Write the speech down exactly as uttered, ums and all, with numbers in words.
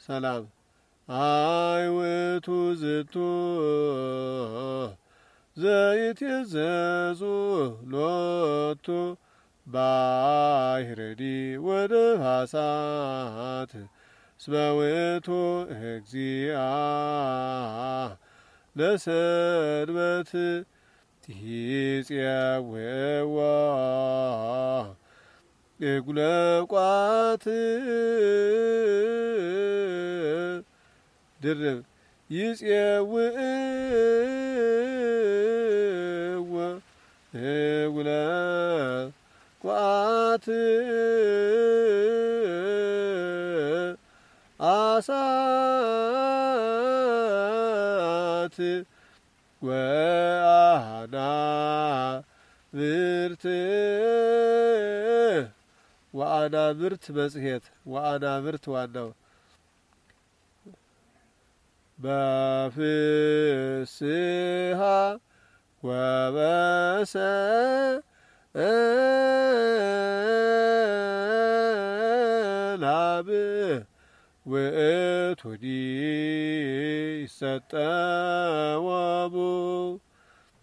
ሰላም አይውቱ ዝቱ ዘይትየዘዙ ሎቱ ባሕረዲ ወነፋሳት እስመ ውእቱ እግዚአ ለሰንበት ይፄውዕዎ እጉለ ቋት ድርብ ይፄውዕዎ እጉለ ቋት አሳት ወአናብርት ወአናብርት መጽሔት ወአናብርት ዋናው በፍስሐ ወበሰላም ውእቱኒ ይሰጠዎሙ